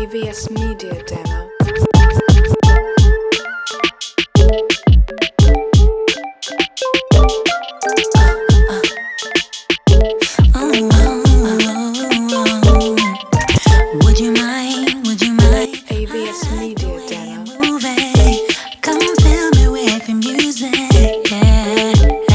AVS Media Demo. Would you mind? AVS Media Demo. Come fill me with your music. Yeah.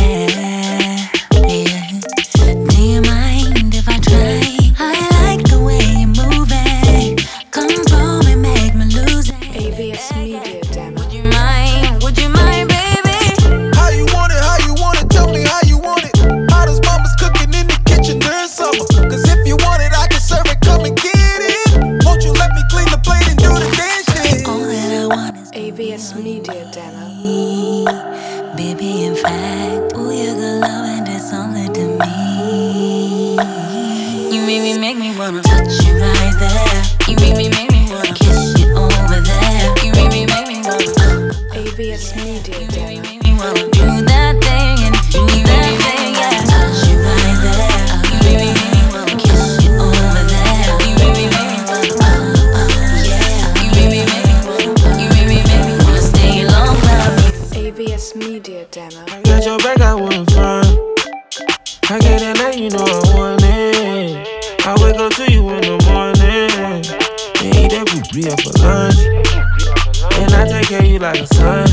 Do you mind if I try? I like the way you move it. Control me, make me lose it. AVS Media Demo. Would you mind, baby? How you want it, tell me how you want it. Hottest mama's cooking in the kitchen during summer. Cause if you want it, I can serve it, come and get it. Won't you let me clean the plate and do the dance shit? All that I want is AVS Media Demo. baby, in fact, ooh, your good loving did something to me. You make me wanna touch you right there. You make me wanna kiss you over there. You make me wanna AVS Media Demo. make me wanna do that thing and do that thing, yeah. Touch you right there. You make me wanna kiss you over there. You make me wanna, yeah. You make me wanna stay long, love. AVS Media Demo. I got your back, I want fun. I get it now, you know I want it. I wake up to you in the morning. And eat that booty up for lunch. And I take care of you like a son.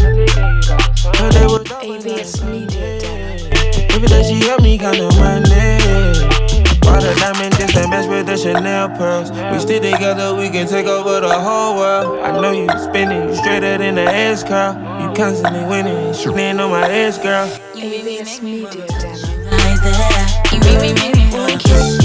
AVS Media Demo. Every day she help me count the money. All the diamond just that match with the Chanel pearls. We stick together, we can take over the whole world. I know you spinning, you straighter than the ass curl. You constantly winning, shooting on my ass, girl. AVS Media Demo. Right there. You make me wanna kiss